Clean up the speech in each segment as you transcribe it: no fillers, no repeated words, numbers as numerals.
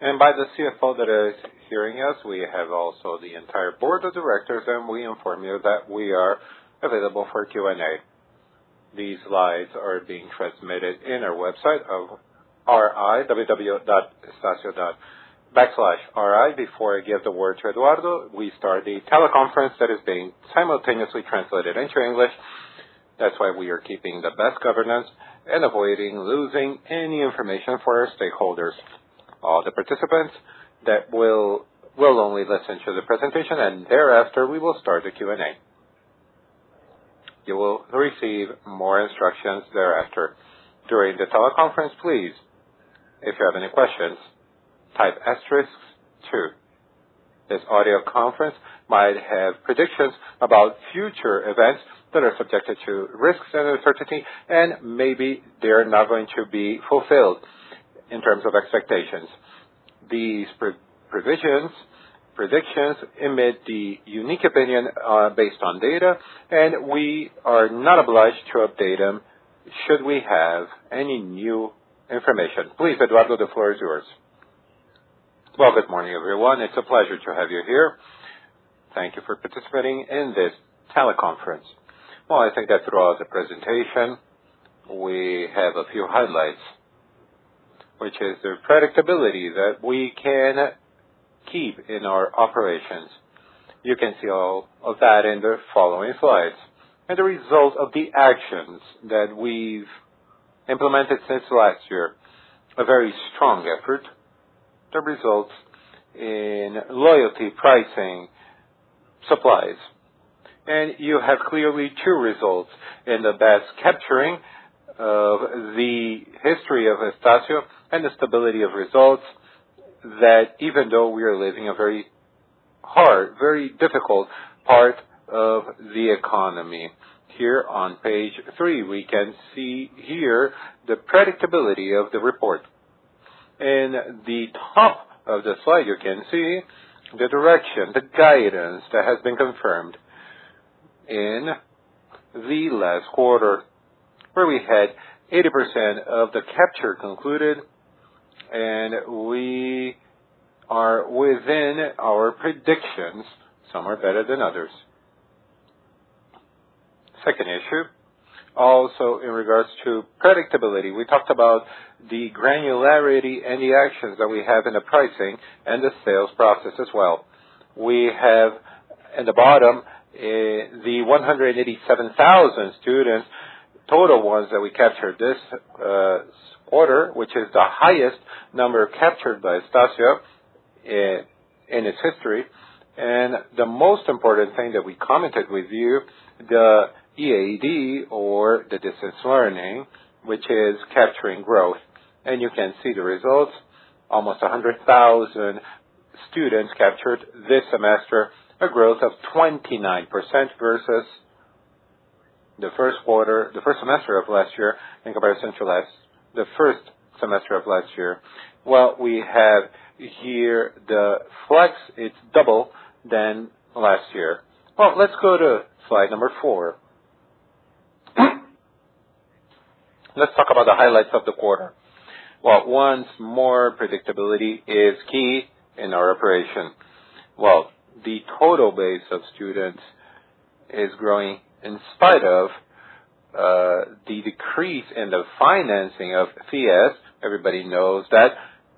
And by the CFO that is hearing us, we have also the entire board of directors, and we inform you that we are available for Q&A. These slides are being transmitted in our website of www.estacio.ri. Before I give the word to Eduardo, we start the teleconference that is being simultaneously translated into English. That's why we are keeping the best governance and avoiding losing any information for our stakeholders. All the participants that will only listen to the presentation, and thereafter we will start the Q&A. You will receive more instructions thereafter. During the teleconference, please, if you have any questions, type *2. This audio conference might have predictions about future events that are subjected to risks and uncertainty, and maybe they're not going to be fulfilled in terms of expectations. These predictions emit the unique opinion based on data, and we are not obliged to update them should we have any new information. Please, Eduardo, the floor is yours. Well, good morning, everyone. It's a pleasure to have you here. Thank you for participating in this teleconference. Well, I think that throughout the presentation, we have a few highlights, which is the predictability that we can keep in our operations. You can see all of that in the following slides. And the result of the actions that we've implemented since last year, a very strong effort that results in loyalty pricing supplies. And you have clearly two results in the best capturing of the history of Estacio and the stability of results, that even though we are living a very hard, very difficult part of the economy. Here on page 3, we can see here the predictability of the report. In the top of the slide, you can see the direction, the guidance that has been confirmed in the last quarter, where we had 80% of the capture concluded, and we are within our predictions. Some are better than others. Second issue, also in regards to predictability, we talked about the granularity and the actions that we have in the pricing and the sales process as well. We have at the bottom the 187,000 students, total ones that we captured this quarter, which is the highest number captured by Estacio in its history. And the most important thing that we commented with you, the EAD, or the distance learning, which is capturing growth. And you can see the results, almost 100,000 students captured this semester, a growth of 29% versus the first semester of last year in comparison to the first semester of last year. Well, we have here the flex, it's double than last year. Well, let's go to slide number 4. Let's talk about the highlights of the quarter. Well, once more, predictability is key in our operation. Well, the total base of students is growing in spite of the decrease in the financing of FIES. Everybody knows that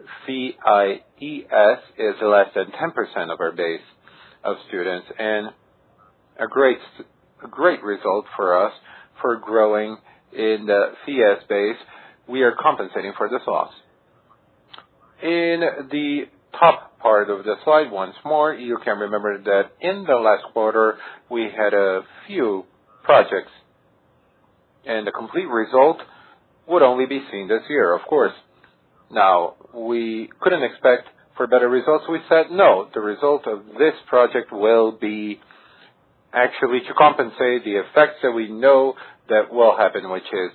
FIES is less than 10% of our base of students, and a great result for us for growing in the FIES base. We are compensating for this loss. In the top part of the slide, once more, you can remember that in the last quarter, we had a few projects, and the complete result would only be seen this year, of course. Now, we couldn't expect for better results. We said, no, the result of this project will be actually to compensate the effects that we know that will happen, which is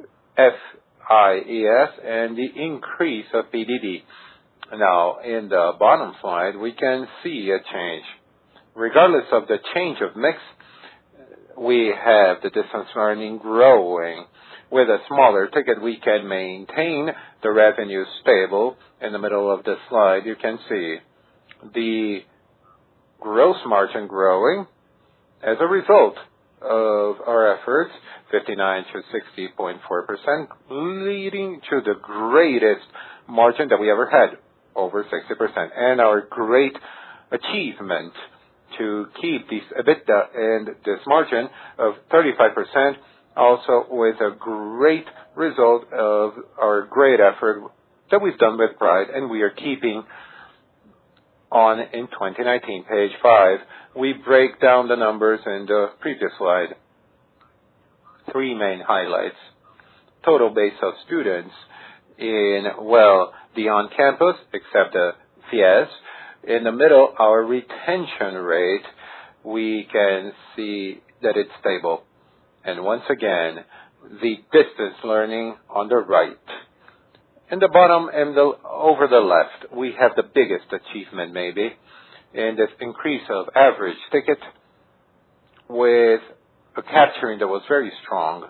FIES and the increase of PDD. Now, in the bottom slide, we can see a change. Regardless of the change of mix, we have the distance learning growing with a smaller ticket, we can maintain the revenue stable. In the middle of the slide, you can see the gross margin growing as a result of our efforts, 59 to 60.4%, leading to the greatest margin that we ever had, over 60%. And our great achievement to keep this EBITDA and this margin of 35%, also with a great result of our great effort that we've done with pride, and we are keeping on in 2019. Page 5, we break down the numbers in the previous slide. 3 main highlights. Total base of students in, the on-campus, except the FIES. In the middle, our retention rate, we can see that it's stable. And once again, the distance learning on the right. In the bottom and over the left, we have the biggest achievement maybe in this increase of average ticket with a capturing that was very strong,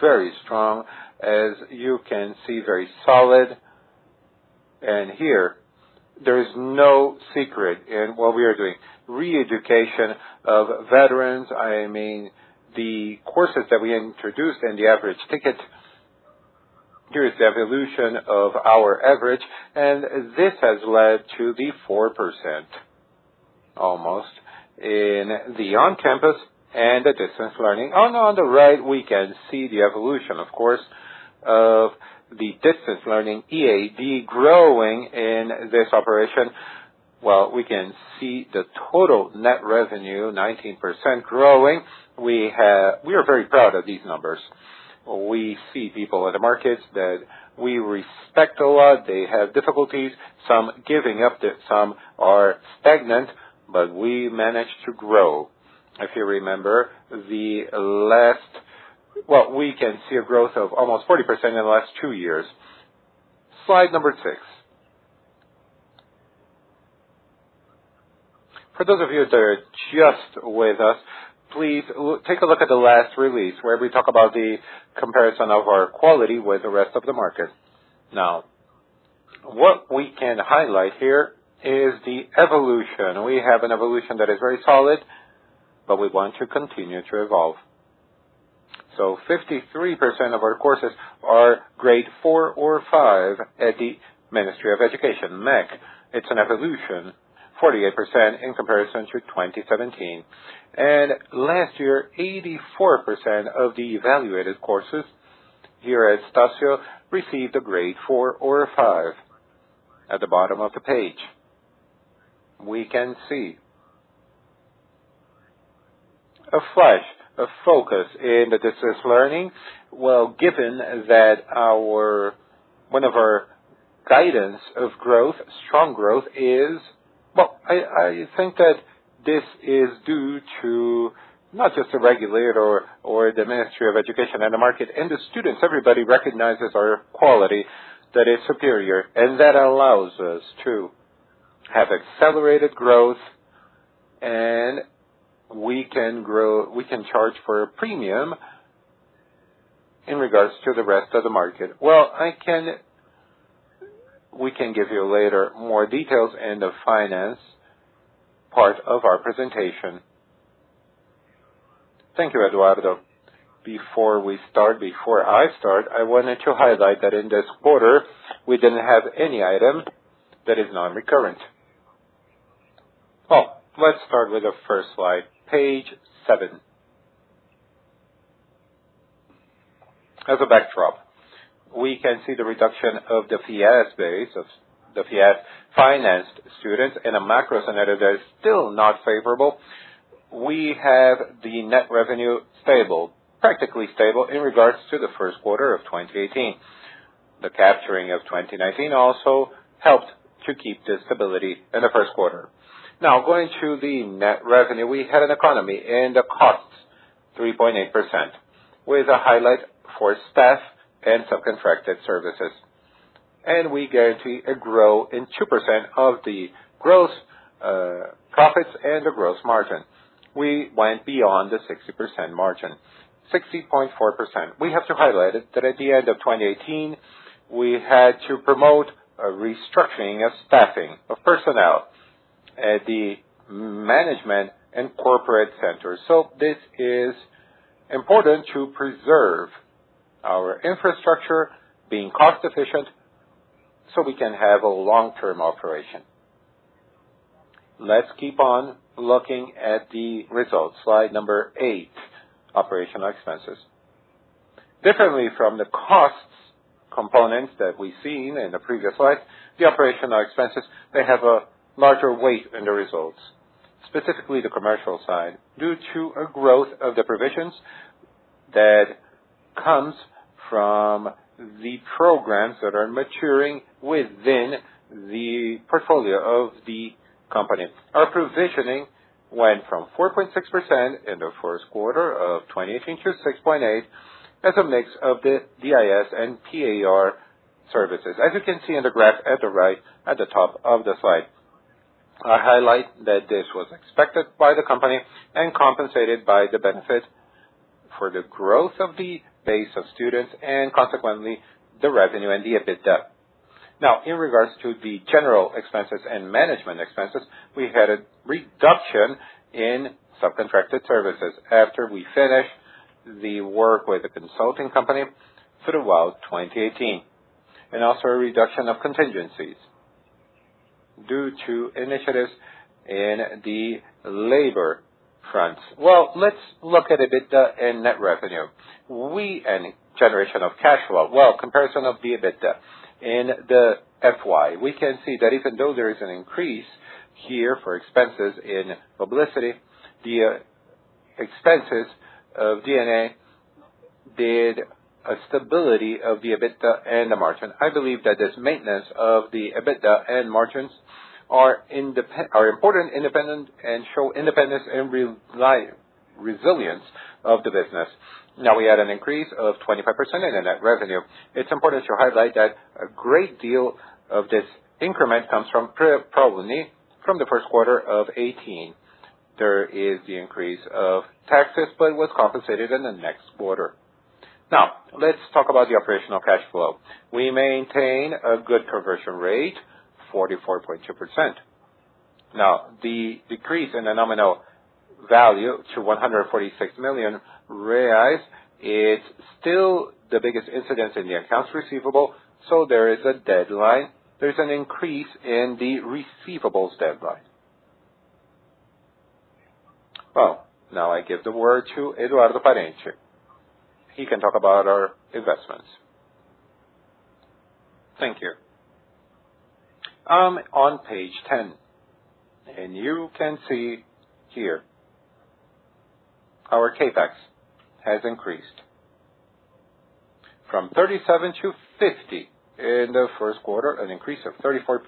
as you can see, very solid. And here, there is no secret in what we are doing. Re-education of veterans, the courses that we introduced and the average ticket. Here is the evolution of our average, and this has led to the 4% almost in the on-campus and the distance learning. On the right, we can see the evolution, of course, of the distance learning EAD growing in this operation. We can see the total net revenue, 19% growing. We are very proud of these numbers. We see people in the markets that we respect a lot. They have difficulties, some giving up, some are stagnant, but we managed to grow. If you remember, we can see a growth of almost 40% in the last 2 years. Slide number 6. For those of you that are just with us, please take a look at the last release where we talk about the comparison of our quality with the rest of the market. Now, what we can highlight here is the evolution. We have an evolution that is very solid, but we want to continue to evolve. So 53% of our courses are grade 4 or 5 at the Ministry of Education, MEC. It's an evolution, 48% in comparison to 2017. And last year, 84% of the evaluated courses here at Estácio received a grade 4 or 5. At the bottom of the page, we can see a flash, a focus in the distance learning. Given that one of our guidance of growth, strong growth, is, I think that this is due to not just the regulator or the Ministry of Education and the market and the students. Everybody recognizes our quality that is superior, and that allows us to have accelerated growth, and we can charge for a premium in regards to the rest of the market. We can give you later more details in the finance part of our presentation. Thank you, Eduardo. Before I start, I wanted to highlight that in this quarter, we didn't have any item that is non-recurrent. Let's start with the first slide, page 7. As a backdrop, we can see the reduction of the FIES base, of the FIES financed students in a macro scenario that is still not favorable. We have the net revenue stable, practically stable in regards to the first quarter of 2018. The capturing of 2019 also helped to keep this stability in the first quarter. Now, going to the net revenue, we had an economy in the costs, 3.8%, with a highlight for staff and subcontracted services. And we guarantee a growth in 2% of the gross profits and the gross margin. We went beyond the 60% margin. 60.4%. We have to highlight it that at the end of 2018, we had to promote a restructuring of staffing, of personnel at the management and corporate centers. So this is important to preserve our infrastructure, being cost efficient, so we can have a long-term operation. Let's keep on looking at the results. Slide number 8, operational expenses. Differently from the costs components that we've seen in the previous slide, the operational expenses, they have a larger weight in the results, specifically the commercial side, due to a growth of the provisions that comes from the programs that are maturing within the portfolio of the company. Our provisioning went from 4.6% in the first quarter of 2018 to 6.8% as a mix of the DIS and PAR services. As you can see in the graph at the right, at the top of the slide, I highlight that this was expected by the company and compensated by the benefit for the growth of the base of students and consequently the revenue and the EBITDA. Now, in regards to the general expenses and management expenses, we had a reduction in subcontracted services after we finished the work with the consulting company throughout 2018, and also a reduction of contingencies due to initiatives in the labor fronts. Well, let's look at EBITDA and net revenue. And generation of cash flow. Well, comparison of the EBITDA. In the FY, we can see that even though there is an increase here for expenses in publicity, the expenses of DNA did a stability of the EBITDA and the margin. I believe that this maintenance of the EBITDA and margins are important, independent, and show independence and resilience of the business. Now we had an increase of 25% in the net revenue. It's important to highlight that a great deal of this increment comes from probably from the first quarter of 2018. There is the increase of taxes, but it was compensated in the next quarter. Now, let's talk about the operational cash flow. We maintain a good conversion rate, 44.2%. Now, the decrease in the nominal value to 146 million reais is still the biggest incidence in the accounts receivable, so there is a deadline. There's an increase in the receivables deadline. Well, now I give the word to Eduardo Parente. He can talk about our investments. Thank you. On page 10, and you can see here, our CAPEX has increased from 37 to 50 in the first quarter, an increase of 34.2%.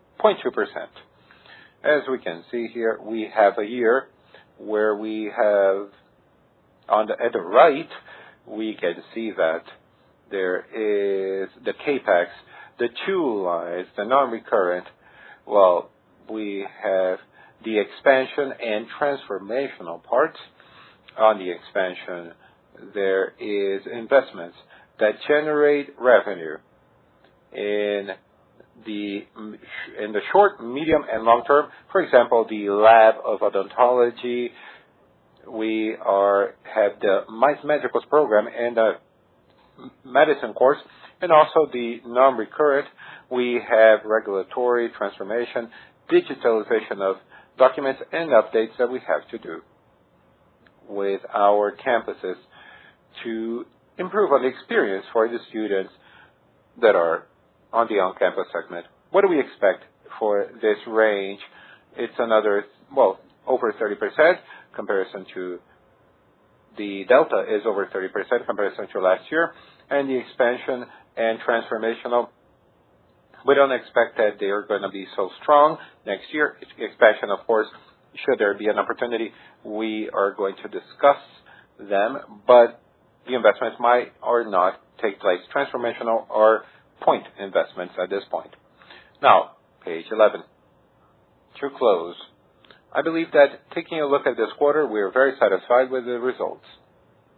As we can see here, we have a year where we have, at the right, we can see that there is the CAPEX, the two lines, the non-recurrent. Well, we have the expansion and transformational parts. On the expansion, there is investments that generate revenue in the short, medium, and long term. For example, the lab of odontology. We have the Mais Médicos program and the medicine course, and also the non-recurrent. We have regulatory transformation, digitalization of documents, and updates that we have to do with our campuses to improve on the experience for the students that are on the on-campus segment. What do we expect for this range? It's another, over 30% comparison to the delta is over 30% comparison to last year. And the expansion and transformational, we don't expect that they are going to be so strong next year. Expansion, of course, should there be an opportunity, we are going to discuss them, but the investments might or not take place. Transformational or point investments at this point. Now, page 11. To close, I believe that taking a look at this quarter, we are very satisfied with the results.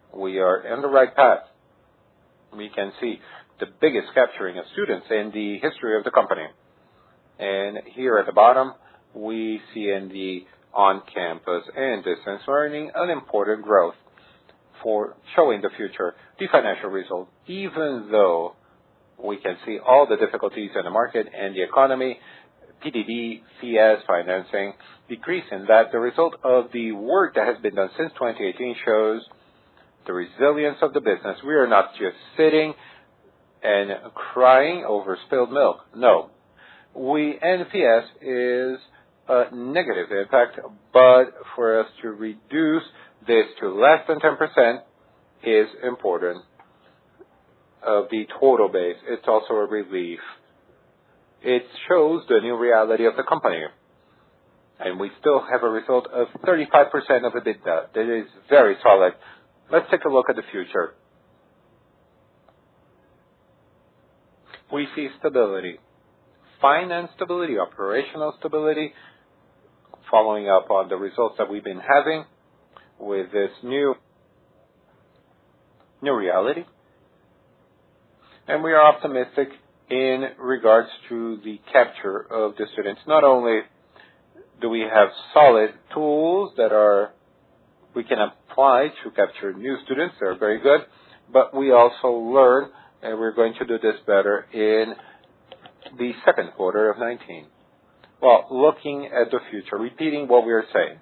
we are on the right path. We can see the biggest capturing of students in the history of the company. And here at the bottom, we see in the on-campus and distance learning an important growth for showing the future, the financial result. Even though we can see all the difficulties in the market and the economy, PDD, FIES financing, decrease in that, the result of the work that has been done since 2018 shows the resilience of the business. We are not just sitting and crying over spilled milk. No. NPS is a negative impact, but for us to reduce this to less than 10% is important of the total base. It's also a relief. It shows the new reality of the company. And we still have a result of 35% of EBITDA. That is very solid. Let's take a look at the future. We see stability. Finance stability, operational stability, following up on the results that we've been having with this new reality. And we are optimistic in regards to the capture of the students. Not only do we have solid tools that we can apply to capture new students, they're very good, but we also learn, and we're going to do this better in the second quarter of 19. Well, looking at the future, repeating what we are saying.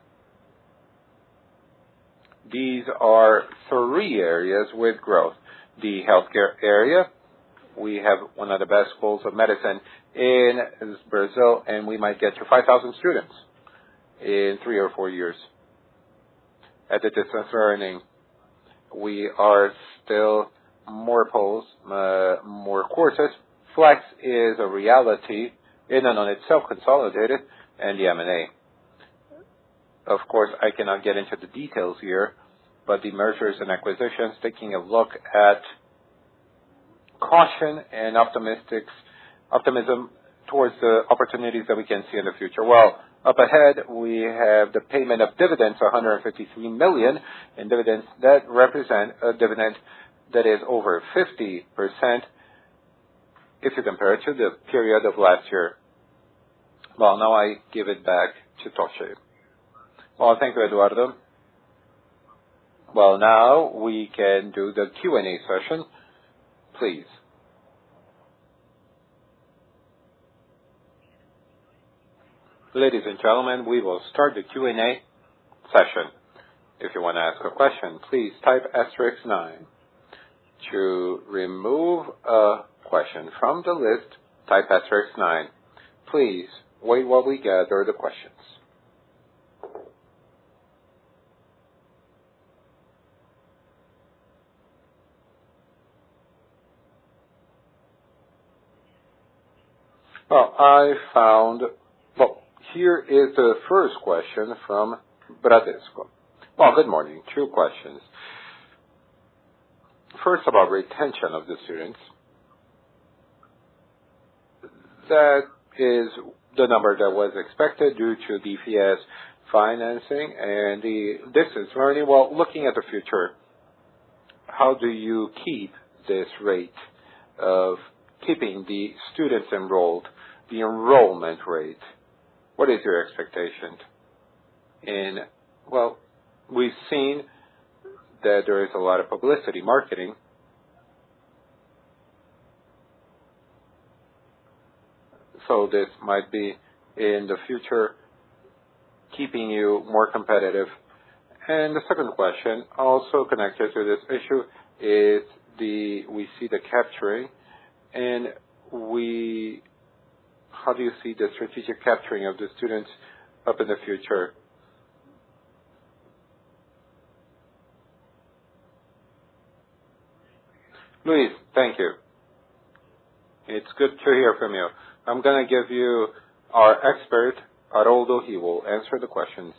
These are three areas with growth. The healthcare area, we have one of the best schools of medicine in Brazil, and we might get to 5,000 students in 3 or 4 years. At the distance learning, we are still more polls, more courses. Flex is a reality in and on itself, consolidated, and the M&A. Of course, I cannot get into the details here, but the mergers and acquisitions, taking a look at caution and optimism towards the opportunities that we can see in the future. Well, up ahead, we have the payment of dividends, 153 million in dividends that represent a dividend that is over 50% if you compare it to the period of last year. Well, now I give it back to Toshe. Well, thank you, Eduardo. Well, now we can do the Q&A session. Please. Ladies and gentlemen, we will start the Q&A session. If you want to ask a question, please type *9. To remove a question from the list, type *9. Please wait while we gather the questions. Here is the first question from Bradesco. Well, good morning. 2 questions. First, about retention of the students. That is the number that was expected due to the FIES financing and the distance learning. Well, looking at the future, how do you keep this rate of keeping the students enrolled, the enrollment rate? What is your expectation? We've seen that there is a lot of publicity, marketing. So this might be in the future keeping you more competitive. And the second question, also connected to this issue, is we see the capturing, and how do you see the strategic capturing of the students up in the future? Luis, thank you. It's good to hear from you. I'm going to give you our expert, Haroldo. He will answer the questions.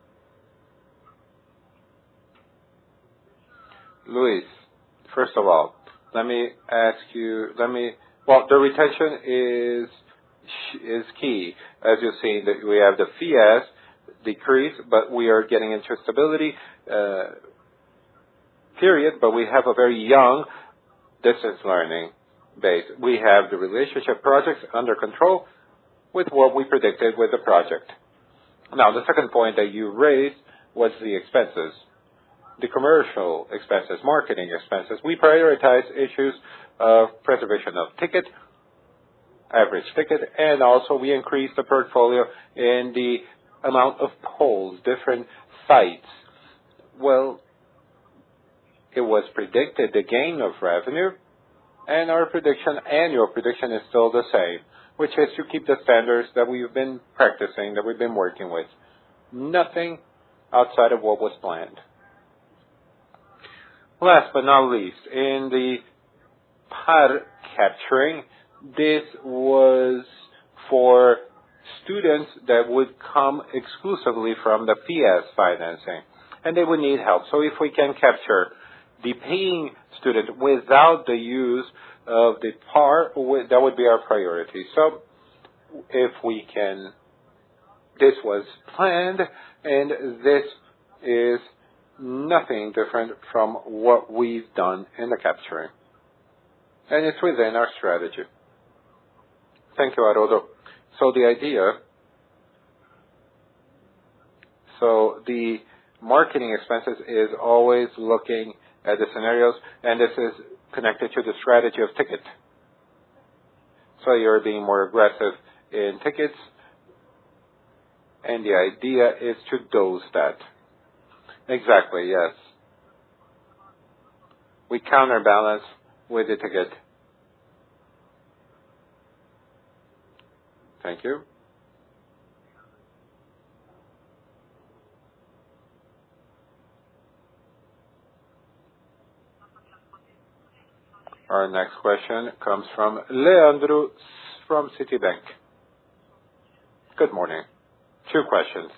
Luis, first of all, let me ask you, the retention is key. As you've seen, that we have the FIES decrease, but we are getting into stability. period, but we have a very young distance learning base. We have the relationship projects under control with what we predicted with the project. Now, the second point that you raised was the expenses, the commercial expenses, marketing expenses. We prioritize issues of preservation of ticket, average ticket, and also we increase the portfolio in the amount of polls, different sites. Well, it was predicted the gain of revenue, and our annual prediction is still the same, which is to keep the standards that we've been practicing, that we've been working with. Nothing outside of what was planned. Last but not least, in the PAR capturing, this was for students that would come exclusively from the FIES financing, and they would need help. So if we can capture the paying student without the use of the PAR, that would be our priority. So if we can, this was planned, and this is nothing different from what we've done in the capturing. And it's within our strategy. Thank you, Haroldo. So the marketing expenses is always looking at the scenarios, and this is connected to the strategy of ticket. So you're being more aggressive in tickets, and the idea is to dose that. Exactly, yes. We counterbalance with the ticket. Thank you. Our next question comes from Leandro from Citibank. Good morning. 2 questions.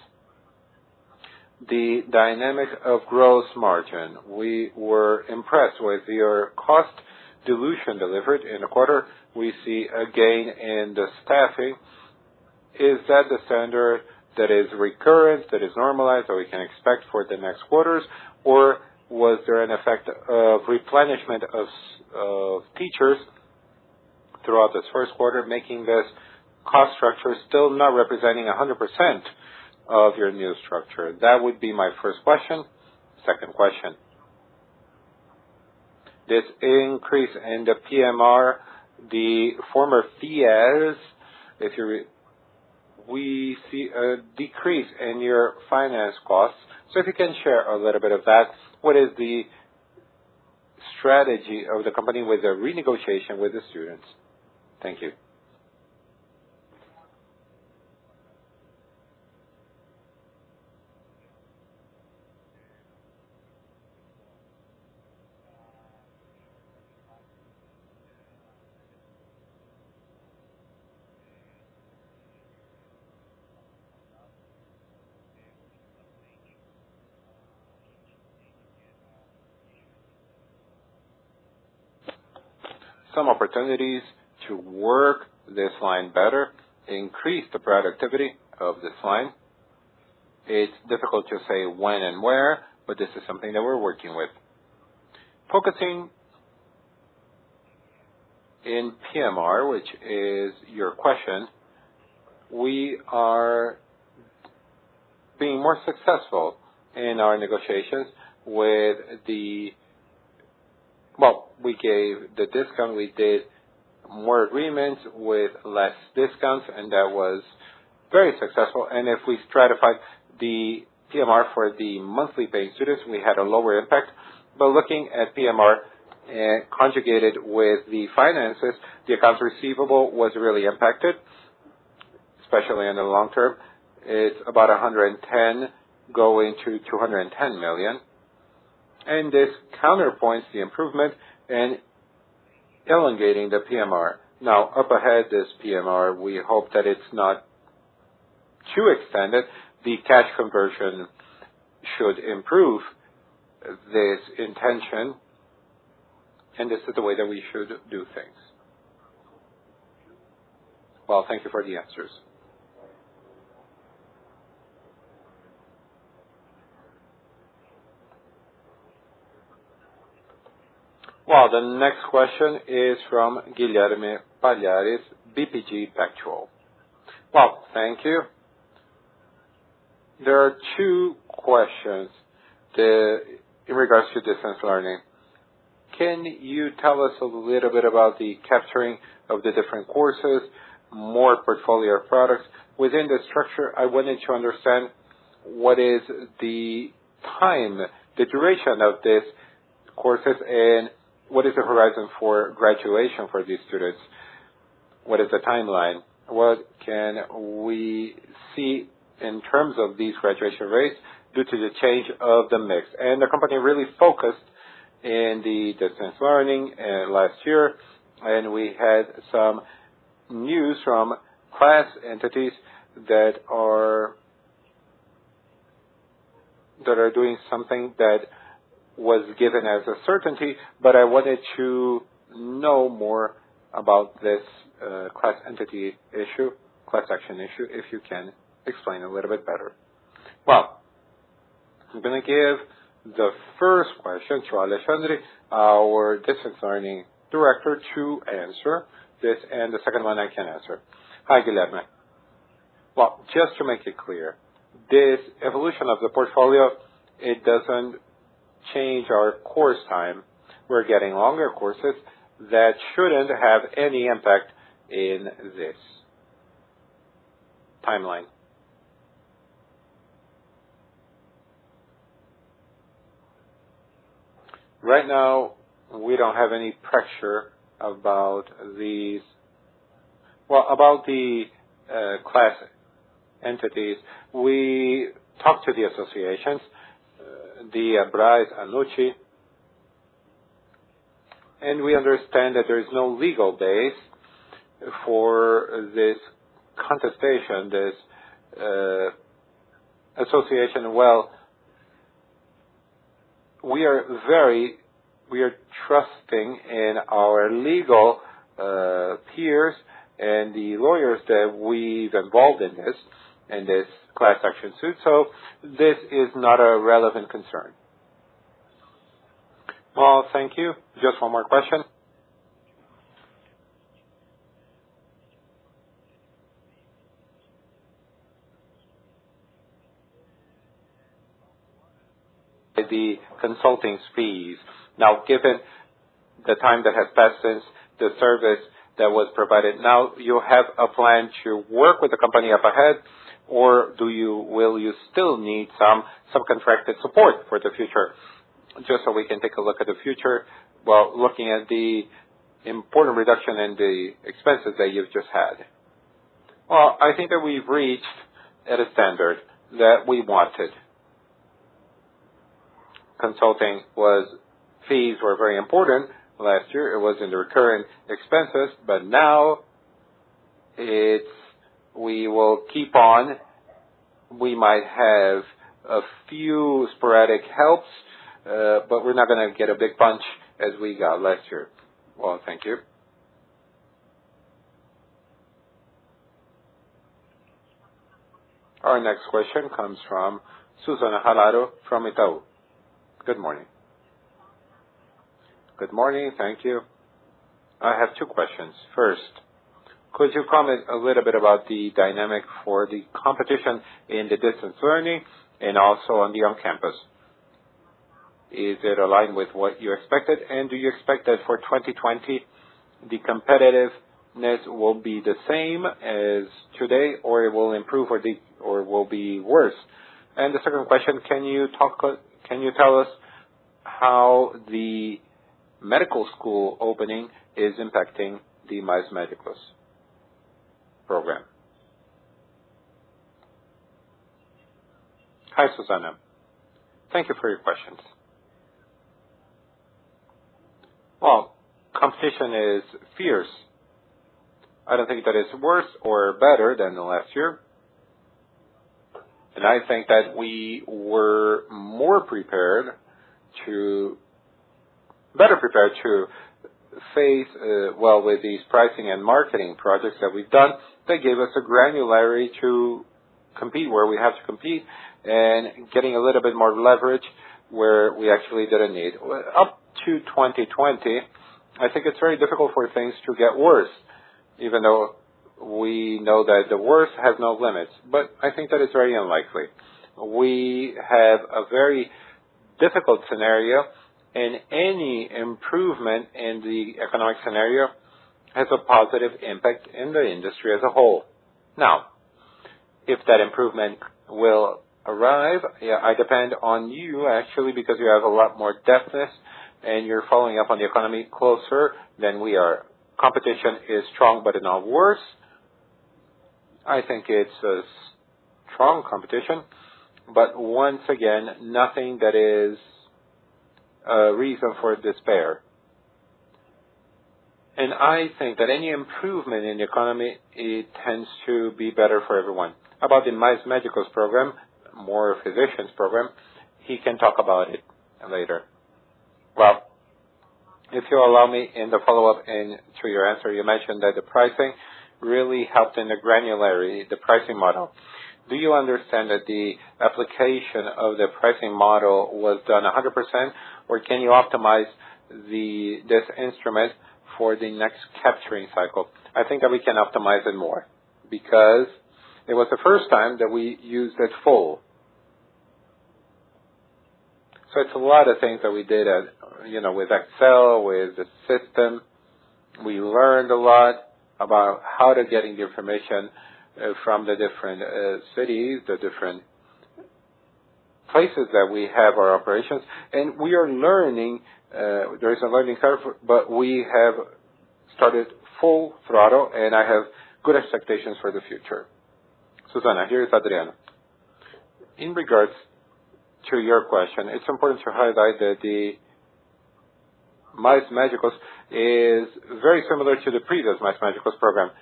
The dynamic of gross margin. We were impressed with your cost dilution delivered in the quarter. We see a gain in the staffing. Is that the standard that is recurrent, that is normalized, that we can expect for the next quarters? Or was there an effect of replenishment of teachers throughout this first quarter, making this cost structure still not representing 100% of your new structure? That would be my first question. Second question. This increase in the PMR, the former FIES, we see a decrease in your finance costs. So if you can share a little bit of that, what is the strategy of the company with the renegotiation with the students? Thank you. Some opportunities to work this line better, increase the productivity of this line. It's difficult to say when and where, but this is something that we're working with. Focusing in PMR, which is your question, we are being more successful in our negotiations with we gave the discount, we did more agreements with less discounts, and that was very successful. And if we stratified the PMR for the monthly paying students, we had a lower impact. But looking at PMR conjugated with the finances, the accounts receivable was really impacted, especially in the long term. It's about 110 going to 210 million. And this counterpoints the improvement and elongating the PMR. Now, up ahead, this PMR, we hope that it's not too extended. The cash conversion should improve this intention, and this is the way that we should do things. Well, thank you for the answers. Well, the next question is from Guilherme Palhares, BTG Pactual. Well, thank you. There are two questions in regards to distance learning. Can you tell us a little bit about the capturing of the different courses, more portfolio of products? Within the structure, I wanted to understand what is the time, the duration of these courses, and what is the horizon for graduation for these students? What is the timeline? What can we see in terms of these graduation rates due to the change of the mix? And the company really focused in the distance learning last year, and we had some news from class entities that are doing something that was given as a certainty, but I wanted to know more about this class entity issue, class action issue, if you can explain a little bit better. Well, I'm going to give the first question to Alexandre, our distance learning director, to answer this, and the second one I can answer. Hi, Guilherme. Well, just to make it clear, this evolution of the portfolio, it doesn't change our course time. We're getting longer courses that shouldn't have any impact in this timeline. Right now, we don't have any pressure about these, about the class entities. We talk to the associations, the Braz, Anucci, and we understand that there is no legal base for this contestation, this association. Well, we are trusting in our legal peers and the lawyers that we've involved in this class action suit. So this is not a relevant concern. Well, thank you. Just one more question. The consulting fees. Now, given the time that has passed since the service that was provided, now you have a plan to work with the company up ahead, or will you still need some subcontracted support for the future? Just so we can take a look at the future, well, looking at the important reduction in the expenses that you've just had. Well, I think that we've reached at a standard that we wanted. Consulting fees were very important last year. It was in the recurring expenses, but now we will keep on. We might have a few sporadic helps, but we're not going to get a big bunch as we got last year. Well, thank you. Our next question comes from Susana Halaro from Itaú. Good morning. Good morning. Thank you. I have two questions. First, could you comment a little bit about the dynamic for the competition in the distance learning and also on the on-campus? Is it aligned with what you expected? And do you expect that for 2020, the competitiveness will be the same as today, or it will improve or will be worse? And the second question, can you tell us how the medical school opening is impacting the Mais Médicos program? Hi, Susana. Thank you for your questions. Well, competition is fierce. I don't think that it's worse or better than the last year. And I think that we were better prepared to face, with these pricing and marketing projects that we've done. They gave us a granularity to compete where we have to compete and getting a little bit more leverage where we actually didn't need. Up to 2020, I think it's very difficult for things to get worse, even though we know that the worst has no limits. But I think that it's very unlikely. We have a very difficult scenario, and any improvement in the economic scenario has a positive impact in the industry as a whole. Now, if that improvement will arrive, I depend on you, actually, because you have a lot more depthness and you're following up on the economy closer than we are. Competition is strong, but not worse. I think it's a strong competition, but once again, nothing that is a reason for despair. And I think that any improvement in the economy, it tends to be better for everyone. About the Mais Médicos program, more physicians program, he can talk about it later. Well, if you allow me in the follow-up and to your answer, you mentioned that the pricing really helped in the granularity, the pricing model. Do you understand that the application of the pricing model was done 100%, or can you optimize this instrument for the next capturing cycle? I think that we can optimize it more because it was the first time that we used it full. So it's a lot of things that we did, with Excel, with the system. We learned a lot about how to get the information from the different cities, the different places that we have our operations. And we are learning, there is a learning curve, but we have started full throttle, and I have good expectations for the future. Susana, here is Adriano. In regards to your question, it's important to highlight that the Mais Médicos is very similar to the previous Mais Médicos program.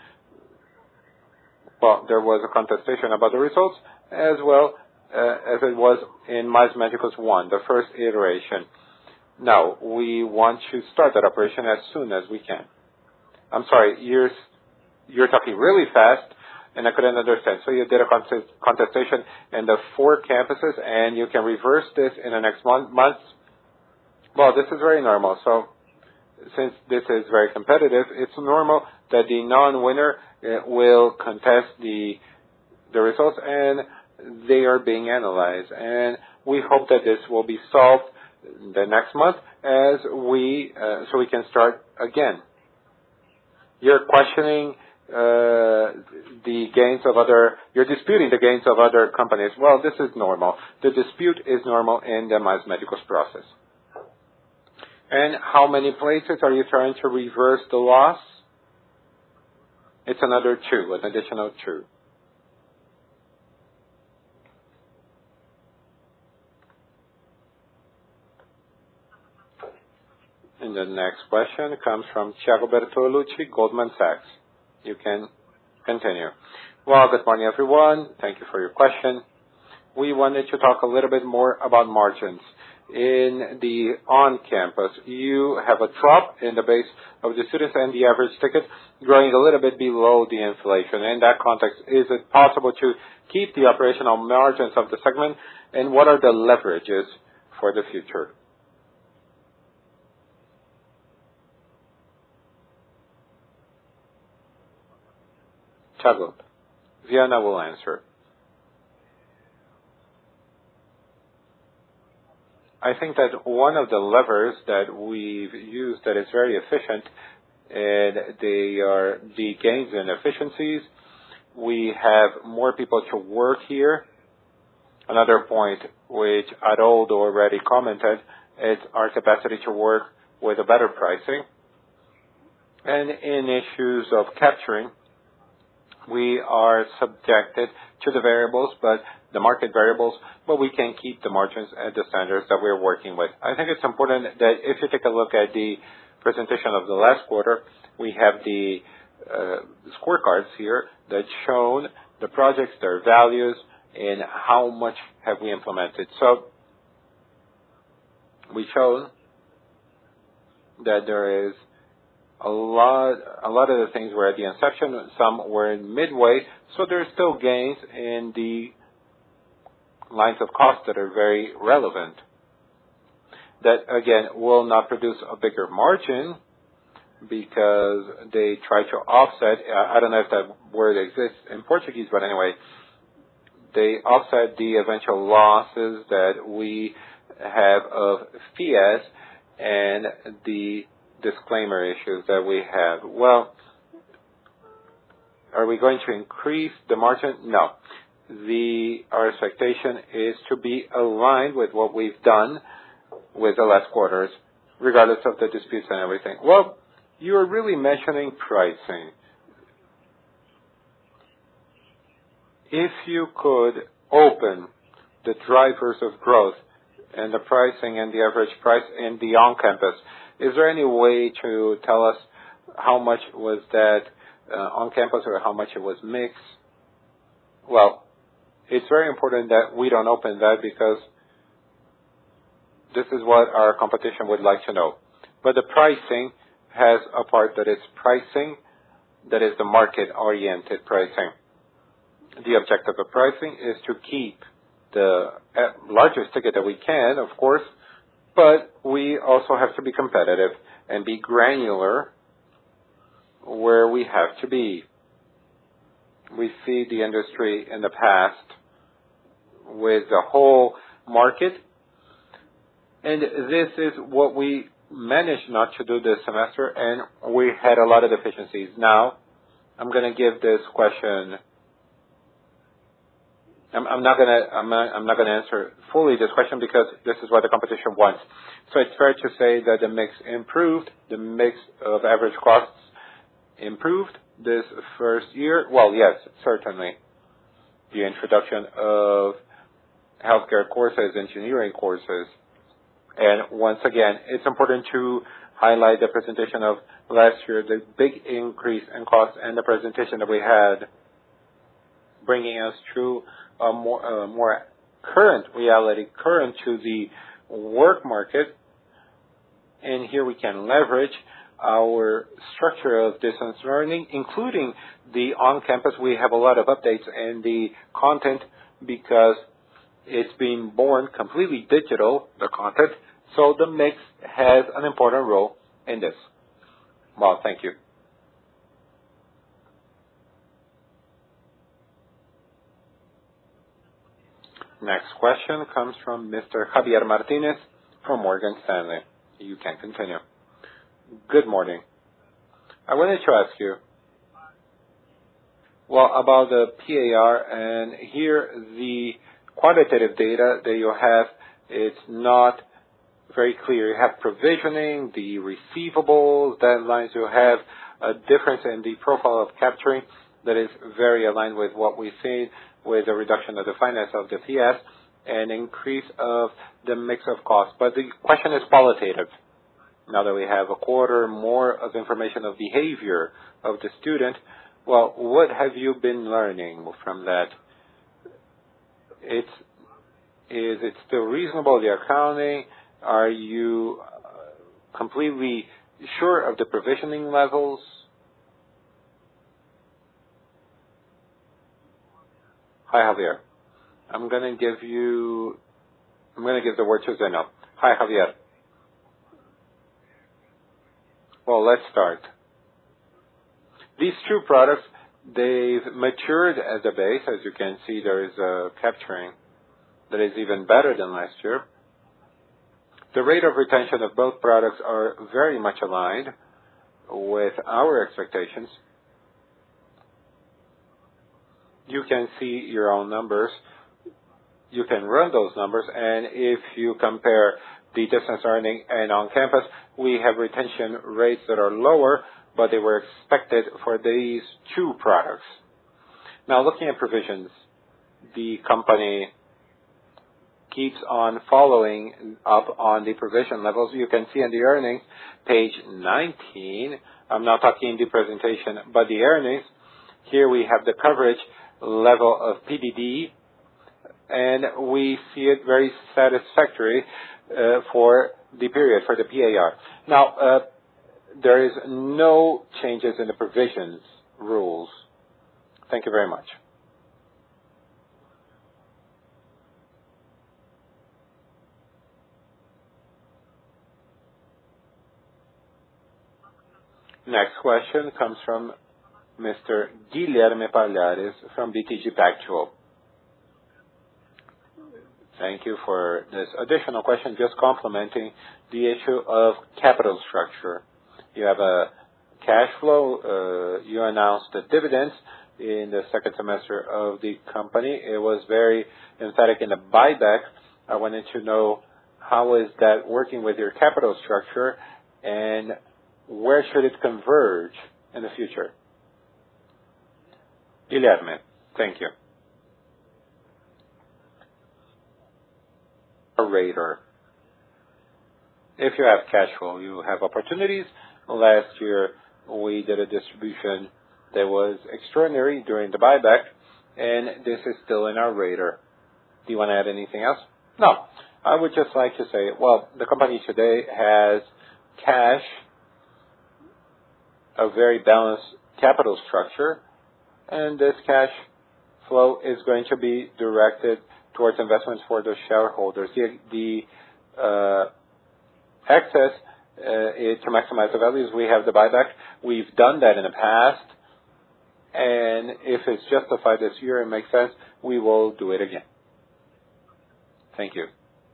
Well, there was a contestation about the results as well as it was in Mais Médicos 1, the first iteration. Now, we want to start that operation as soon as we can. I'm sorry, you're talking really fast, and I couldn't understand. So you did a contestation in the 4 campuses, and you can reverse this in the next months? Well, this is very normal. So since this is very competitive, it's normal that the non-winner will contest the results, and they are being analyzed. And we hope that this will be solved the next month so we can start again. You're questioning the gains of you're disputing the gains of other companies. Well, this is normal. The dispute is normal in the Mais Médicos process. And how many places are you trying to reverse the loss? It's another 2, an additional 2. And the next question comes from Thiago Bertolucci, Goldman Sachs. You can continue. Well, good morning, everyone. Thank you for your question. We wanted to talk a little bit more about margins. In the on-campus, you have a drop in the base of the students and the average ticket growing a little bit below the inflation. In that context, is it possible to keep the operational margins of the segment, and what are the leverages for the future? Thiago, Viana will answer. I think that one of the levers that we've used that is very efficient, and they are the gains in efficiencies. We have more people to work here. Another point which Haroldo already commented is our capacity to work with a better pricing. And in issues of capturing, we are subjected to the variables, but the market variables, but we can keep the margins at the standards that we're working with. I think it's important that if you take a look at the presentation of the last quarter, we have the scorecards here that show the projects, their values, and how much have we implemented. So we show that there is a lot of the things were at the inception, some were in midway, so there's still gains in the lines of cost that are very relevant. that, again, will not produce a bigger margin because they try to offset, I don't know if that word exists in Portuguese, but anyway, they offset the eventual losses that we have of FIES and the disclaimer issues that we have. Well, are we going to increase the margin? No. Our expectation is to be aligned with what we've done with the last quarters, regardless of the disputes and everything. Well, you're really mentioning pricing. If you could open the drivers of growth and the pricing and the average price in the on-campus, is there any way to tell us how much was that on-campus or how much it was mixed? Well, it's very important that we don't open that because this is what our competition would like to know. But the pricing has a part that is pricing, that is the market-oriented pricing. The objective of pricing is to keep the largest ticket that we can, of course, but we also have to be competitive and be granular where we have to be. We see the industry in the past with the whole market, and this is what we managed not to do this semester, and we had a lot of deficiencies. Now, I'm going to give this question. I'm not going to answer fully this question because this is what the competition wants. So it's fair to say that the mix improved, the mix of average costs improved this first year. Well, yes, certainly. The introduction of healthcare courses, engineering courses. And once again, it's important to highlight the presentation of last year, the big increase in cost and the presentation that we had, bringing us to a more current reality, current to the work market. And here we can leverage our structure of distance learning, including the on-campus. We have a lot of updates in the content because it's being born completely digital, the content. So the mix has an important role in this. Well, thank you. Next question comes from Mr. Javier Martinez from Morgan Stanley. You can continue. Good morning. I wanted to ask you, well, about the PAR, and here the quantitative data that you have, it's not very clear. You have provisioning, the receivables, deadlines. You have a difference in the profile of capturing that is very aligned with what we see with the reduction of the finance of the PS and increase of the mix of costs. But the question is qualitative. Now that we have a quarter more of information of behavior of the student, well, what have you been learning from that? Is it still reasonable, the accounting? Are you completely sure of the provisioning levels? Hi, Javier. I'm going to give the word to Zeno. Hi, Javier. Well, let's start. These two products, they've matured as a base. As you can see, there is a capturing that is even better than last year. The rate of retention of both products are very much aligned with our expectations. You can see your own numbers. You can run those numbers, and if you compare the distance learning and on campus, we have retention rates that are lower, but they were expected for these two products. Now, looking at provisions, the company keeps on following up on the provision levels. You can see in the earnings, page 19. I'm not talking the presentation, but the earnings. Here we have the coverage level of PDD, and we see it very satisfactory for the period, for the PAR. Now, there is no changes in the provisions rules. Thank you very much. Next question comes from Mr. Guilherme Palhares from BTG Pactual. Thank you for this additional question. Just complementing the issue of capital structure. You have a cash flow. You announced the dividends in the second semester of the company. It was very emphatic in the buyback. I wanted to know how is that working with your capital structure and where should it converge in the future? Guilherme, thank you. Radar. If you have cash flow, you have opportunities. Last year, we did a distribution that was extraordinary during the buyback, and this is still in our radar. Do you want to add anything else? No. I would just like to say, well, the company today has cash, a very balanced capital structure, and this cash flow is going to be directed towards investments for the shareholders. The excess is to maximize the values. We have the buyback. We've done that in the past, and if it's justified this year and makes sense, we will do it again. Thank you.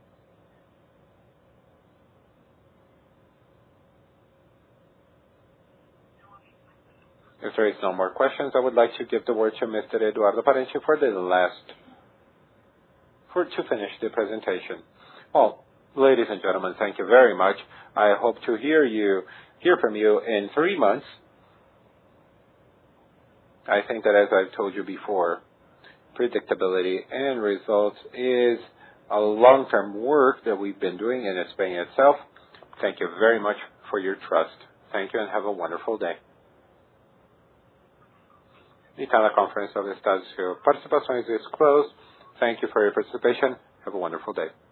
If there is no more questions, I would like to give the word to Mr. Eduardo Parente to finish the presentation. Well, ladies and gentlemen, thank you very much. I hope to hear from you in 3 months. I think that as I've told you before, predictability and results is a long-term work that we've been doing and it's paying itself. Thank you very much for your trust. Thank you and have a wonderful day. The teleconference of Estácio Participações is closed. Thank you for your participation. Have a wonderful day.